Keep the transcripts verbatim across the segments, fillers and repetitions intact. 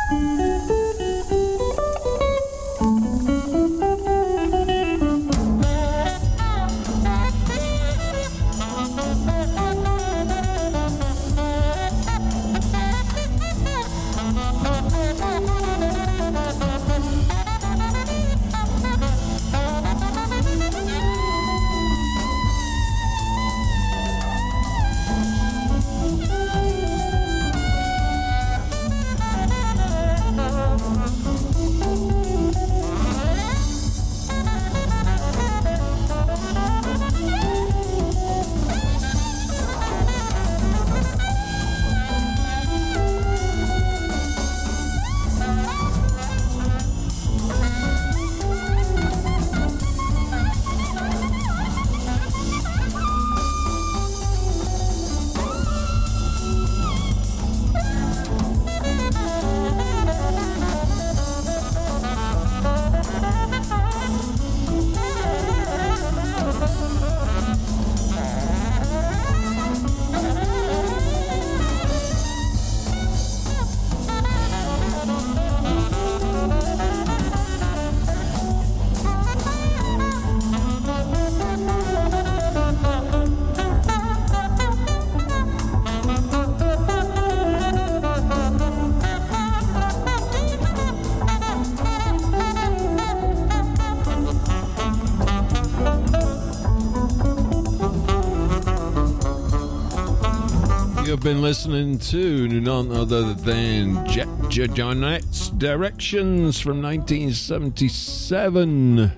You've been listening to none other than Jack Jeanette's Directions from nineteen seventy-seven.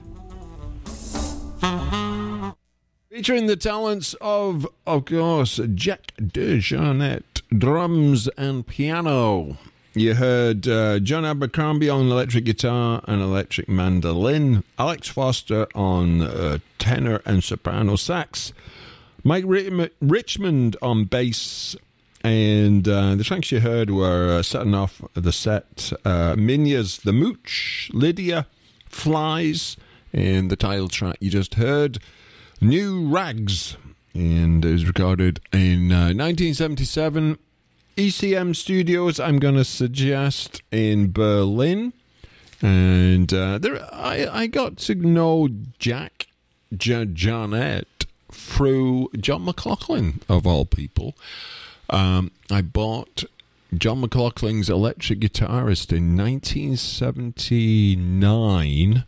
Featuring the talents of, of course, Jack DeJohnette, drums and piano. You heard uh, John Abercrombie on electric guitar and electric mandolin, Alex Foster on uh, tenor and soprano sax, Mike Richmond on bass, and uh, the tracks you heard were uh, setting off the set, uh, Minya's The Mooch, Lydia, Flies, and the title track you just heard, New Rags, and it was recorded in uh, nineteen seventy-seven, E C M Studios, I'm going to suggest, in Berlin, and uh, there I, I got to know Jack Jeanette through John McLaughlin, of all people. Um, I bought John McLaughlin's Electric Guitarist in nineteen seventy-nine,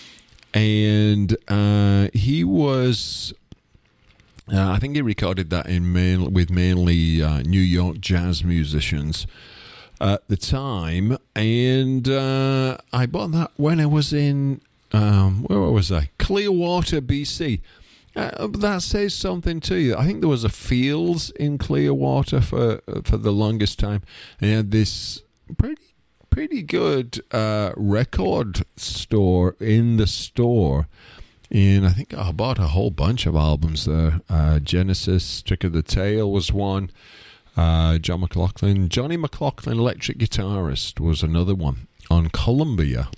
and uh, he was, uh, I think he recorded that in main, with mainly uh, New York jazz musicians at the time, and uh, I bought that when I was in, um, where was I? Clearwater, B C. Uh, that says something to you. I think there was a Fields in Clearwater for for the longest time, and had this pretty pretty good uh, record store in the store. And I think I bought a whole bunch of albums there. Uh, Genesis, Trick of the Tail was one. Uh, John McLaughlin, Johnny McLaughlin, Electric Guitarist, was another one on Columbia.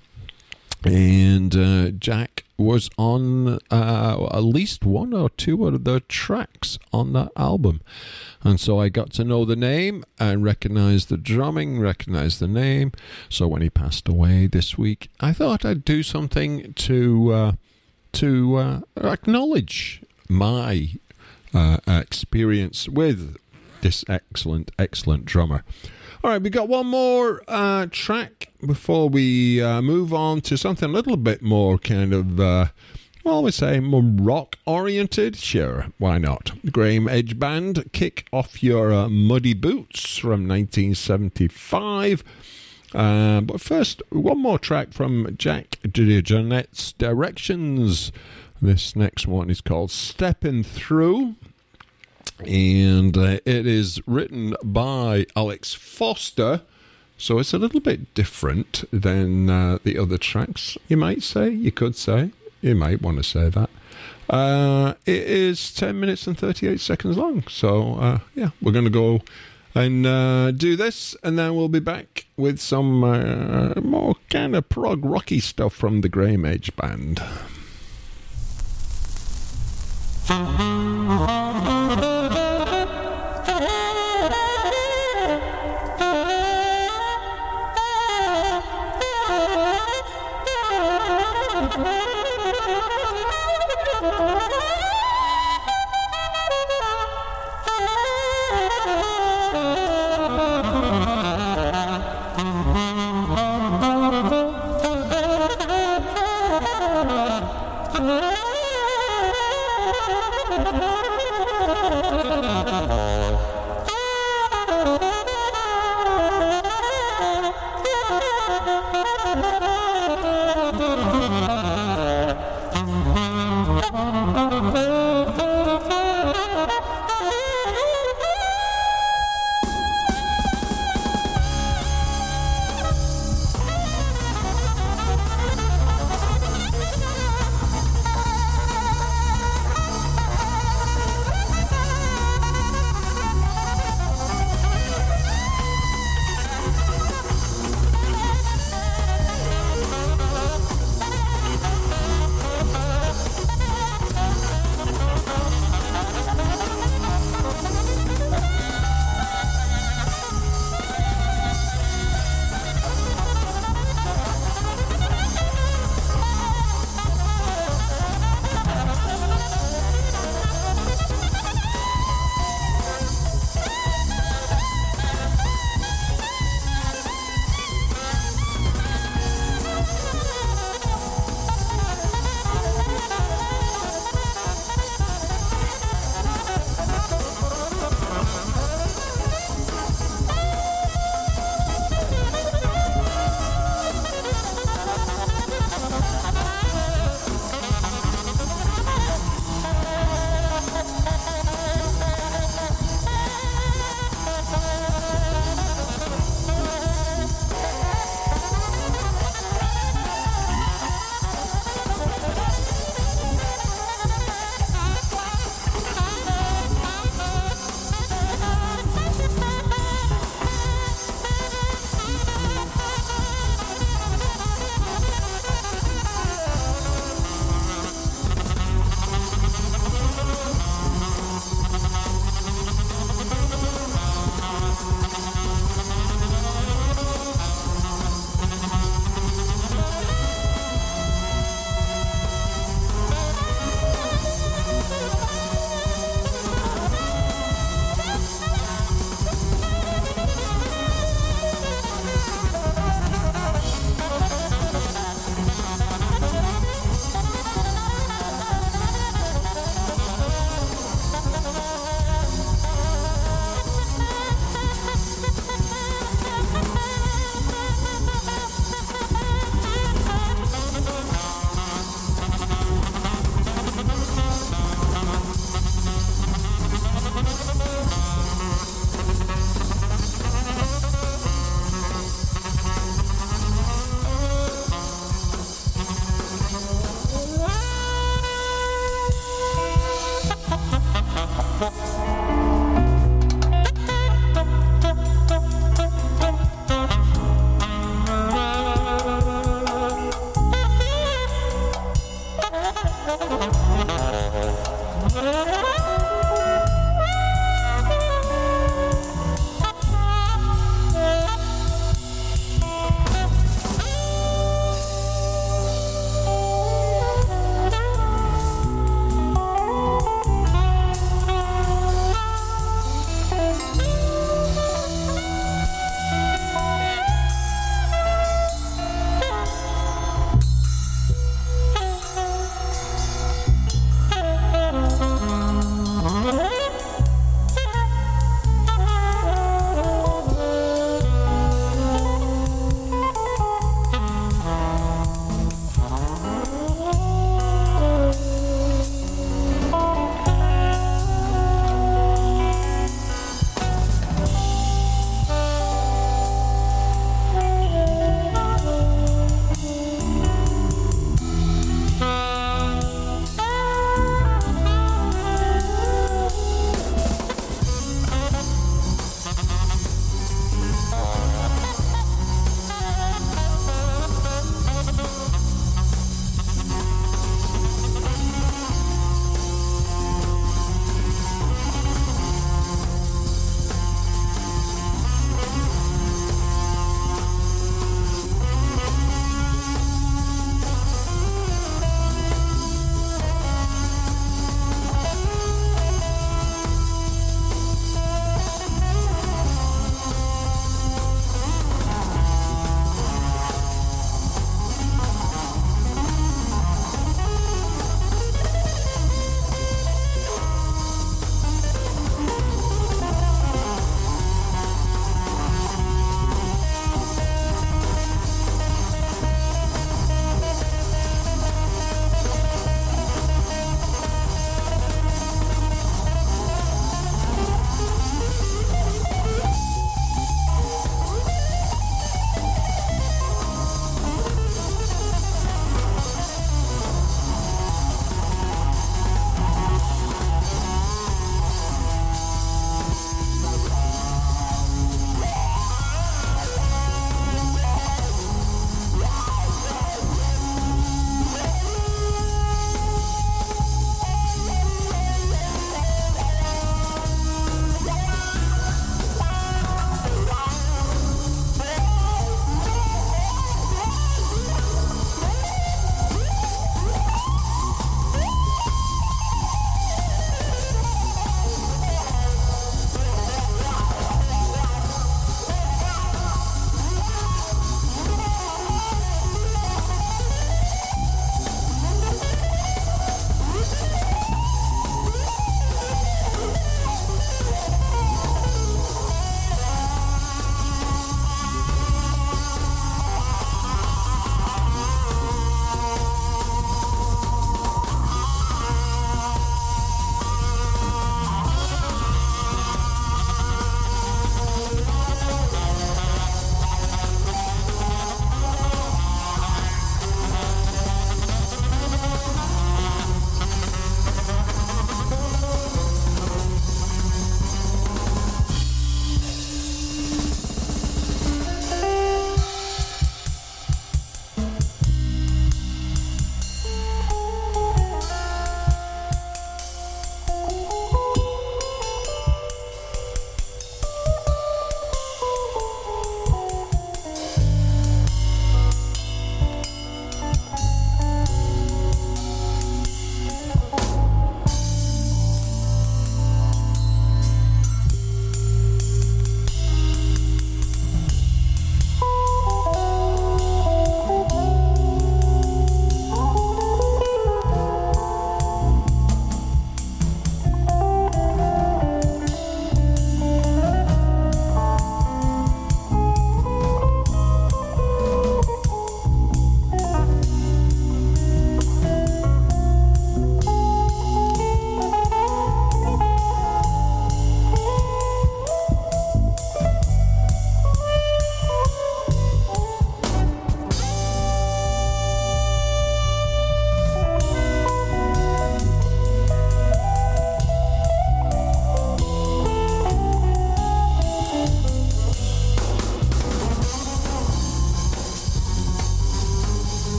And uh, Jack was on uh, at least one or two of the tracks on that album. And so I got to know the name and recognize the drumming, recognize the name. So when he passed away this week, I thought I'd do something to uh, to uh, acknowledge my uh, experience with this excellent, excellent drummer. All right, we got one more uh, track before we uh, move on to something a little bit more kind of, uh, well, we say more rock-oriented. Sure, why not? Graham Edge Band, Kick Off Your uh, Muddy Boots from nineteen seventy-five. Uh, but first, one more track from Jack DeJohnette's Directions. This next one is called Stepping Through. And uh, it is written by Alex Foster, so it's a little bit different than uh, the other tracks, you might say. You could say. You might want to say that. Uh, it is ten minutes and thirty-eight seconds long, so uh, yeah, we're going to go and uh, do this, and then we'll be back with some uh, more kind of prog rocky stuff from the Graham Edge Band.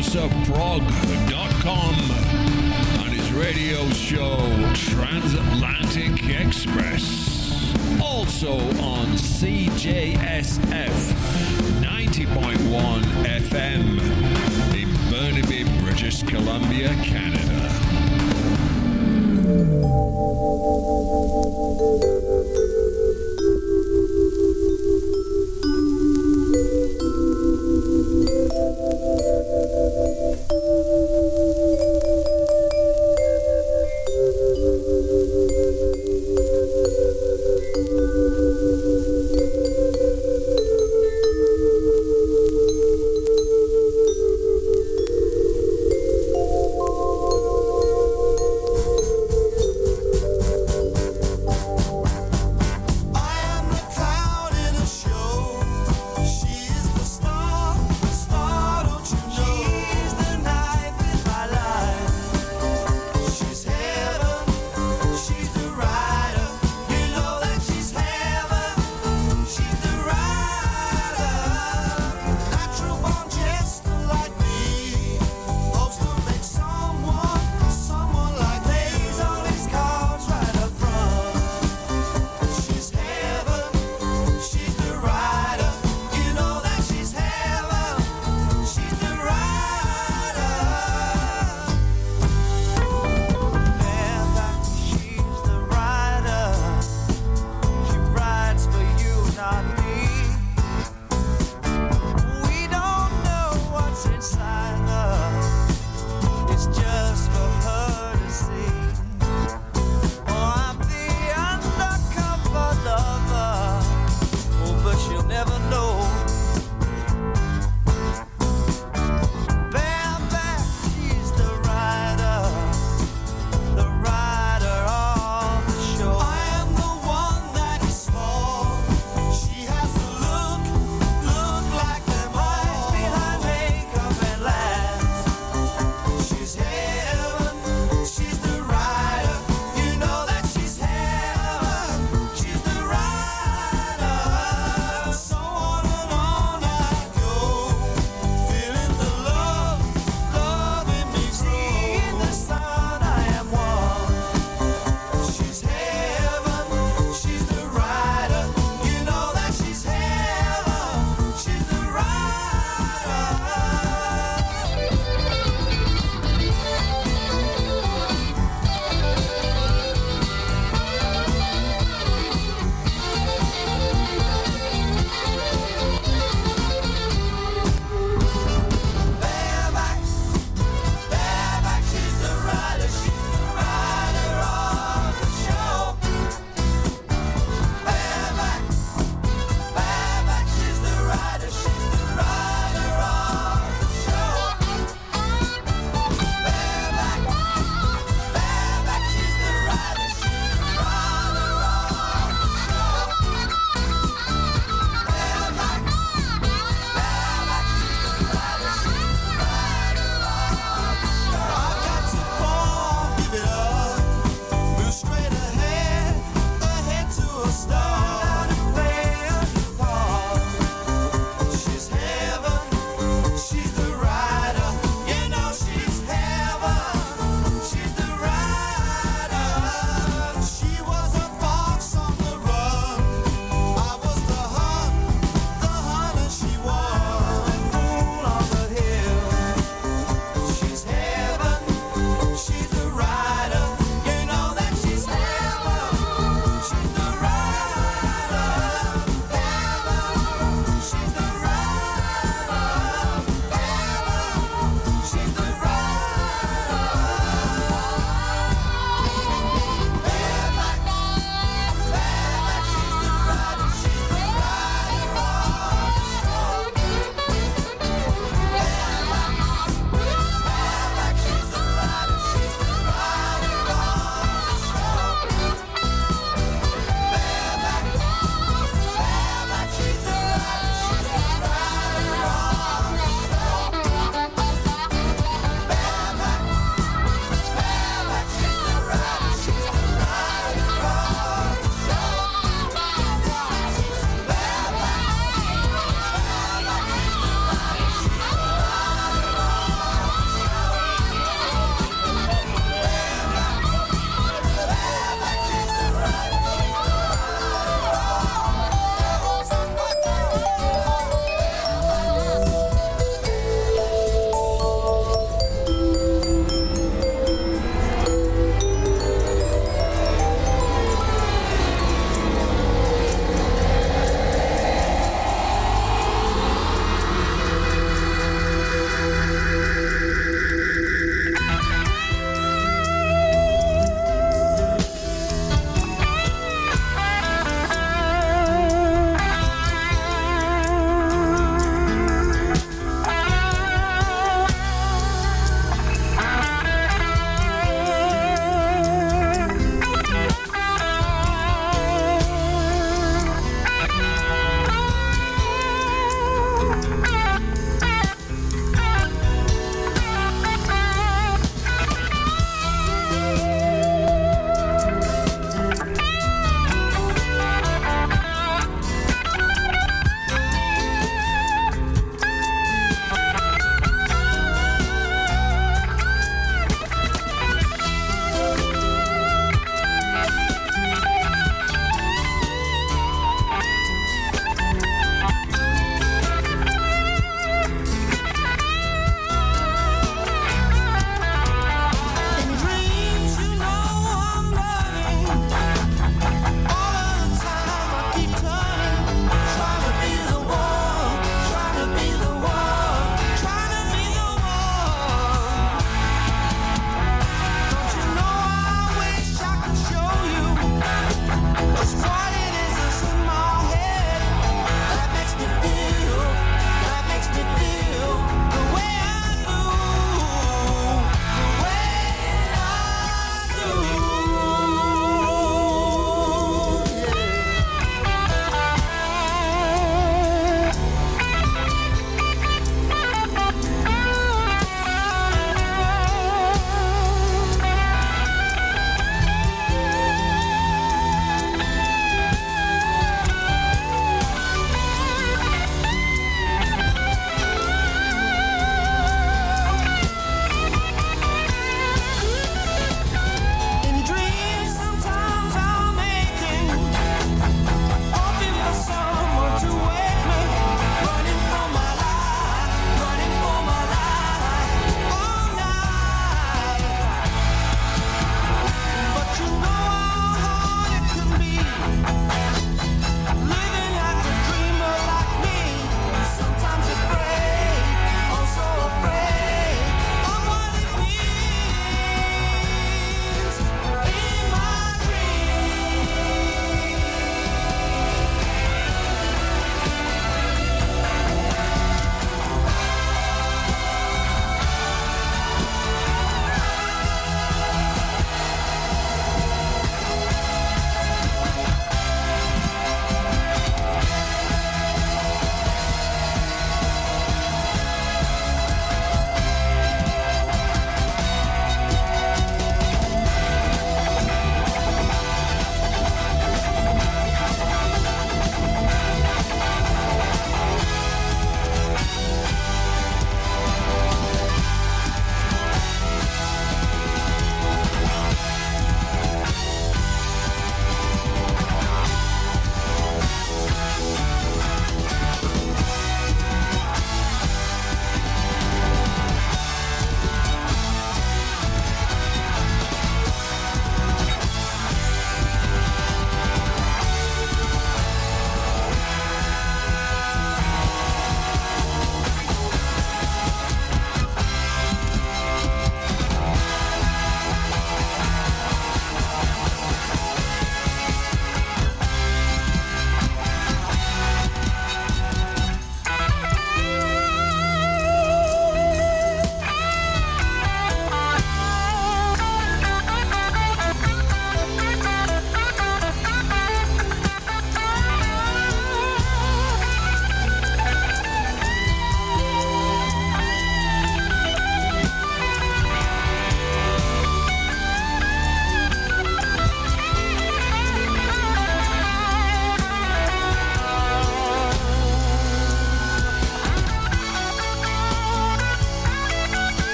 host of prog dot com and his radio show Transatlantic Express. Also on C J S F ninety point one F M in Burnaby, British Columbia, Canada.